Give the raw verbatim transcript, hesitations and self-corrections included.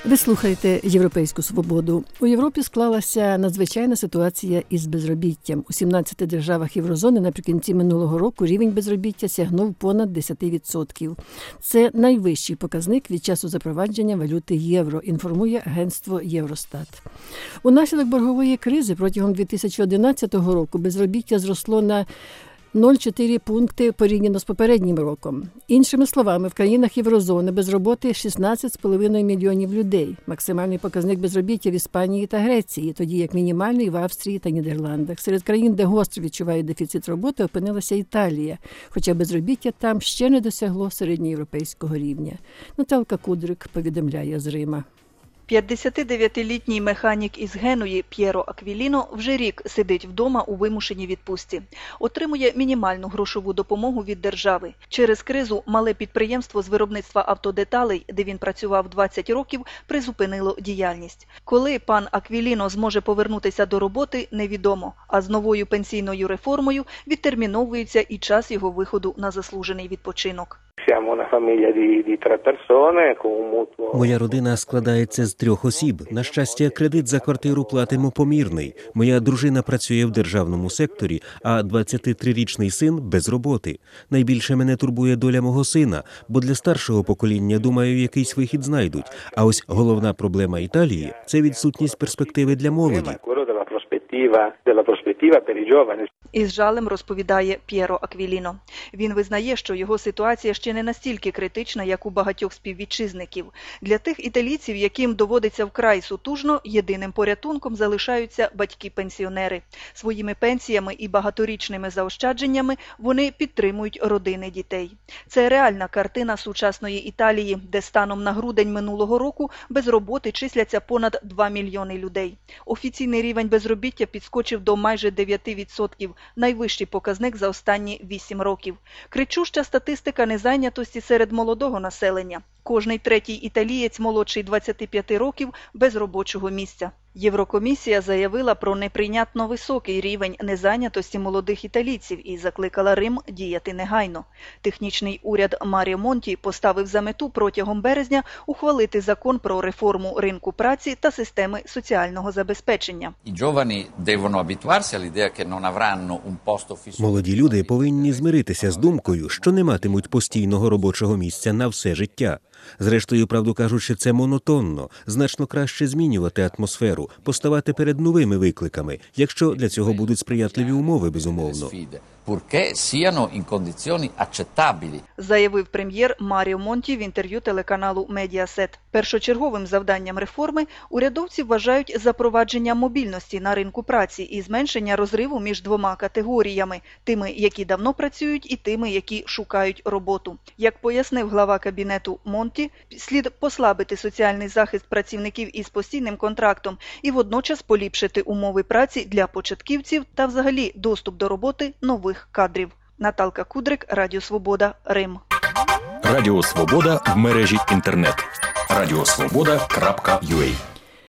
Ви слухаєте «Європейську свободу». У Європі склалася надзвичайна ситуація із безробіттям. У сімнадцяти державах Єврозони наприкінці минулого року рівень безробіття сягнув понад десять відсотків. Це найвищий показник від часу запровадження валюти євро, інформує агентство Євростат. Унаслідок боргової кризи протягом дві тисячі одинадцятого року безробіття зросло на нуль цілих чотири пункти порівняно з попереднім роком. Іншими словами, в країнах Єврозони без роботи шістнадцять цілих п'ять десятих мільйонів людей. Максимальний показник безробіття в Іспанії та Греції, тоді як мінімальний в Австрії та Нідерландах. Серед країн, де гостро відчувають дефіцит роботи, опинилася Італія, хоча безробіття там ще не досягло середньоєвропейського рівня. Наталка Кудрик повідомляє з Рима. п'ятдесятидев'ятилітній механік із Генуї П'єро Аквіліно вже рік сидить вдома у вимушеній відпустці. Отримує мінімальну грошову допомогу від держави. Через кризу мале підприємство з виробництва автодеталей, де він працював двадцять років, призупинило діяльність. Коли пан Аквіліно зможе повернутися до роботи, невідомо. А з новою пенсійною реформою відтерміновується і час його виходу на заслужений відпочинок. Моя родина складається з трьох осіб. На щастя, кредит за квартиру платимо помірний. Моя дружина працює в державному секторі, а двадцятитрирічний син без роботи. Найбільше мене турбує доля мого сина, бо для старшого покоління, думаю, якийсь вихід знайдуть. А ось головна проблема Італії – це відсутність перспективи для молоді. Із жалем розповідає П'єро Аквіліно. Він визнає, що його ситуація ще не настільки критична, як у багатьох співвітчизників. Для тих італійців, яким доводиться вкрай сутужно, єдиним порятунком залишаються батьки-пенсіонери. Своїми пенсіями і багаторічними заощадженнями вони підтримують родини дітей. Це реальна картина сучасної Італії, де станом на грудень минулого року без роботи числяться понад два мільйони людей. Офіційний рівень безробіття підскочив до майже дев'ять відсотків, найвищий показник за останні вісім років. Кричуща статистика незайнятості серед молодого населення. Кожний третій італієць молодший двадцяти п'яти років без робочого місця. Єврокомісія заявила про неприйнятно високий рівень незайнятості молодих італійців і закликала Рим діяти негайно. Технічний уряд Маріо Монті поставив за мету протягом березня ухвалити закон про реформу ринку праці та системи соціального забезпечення. Молоді люди повинні змиритися з думкою, що не матимуть постійного робочого місця на все життя. Зрештою, правду кажучи, це монотонно. Значно краще змінювати атмосферу, поставати перед новими викликами, якщо для цього будуть сприятливі умови, безумовно. Заявив прем'єр Маріо Монті в інтерв'ю телеканалу Медіасет. Першочерговим завданням реформи урядовці вважають запровадження мобільності на ринку праці і зменшення розриву між двома категоріями – тими, які давно працюють, і тими, які шукають роботу. Як пояснив глава кабінету Монті, слід послабити соціальний захист працівників із постійним контрактом і водночас поліпшити умови праці для початківців та взагалі доступ до роботи нових кадрів. Наталка Кудрик, Радіо Свобода, Рим. Радіо Свобода в мережі інтернет. радіо свобода крапка ю а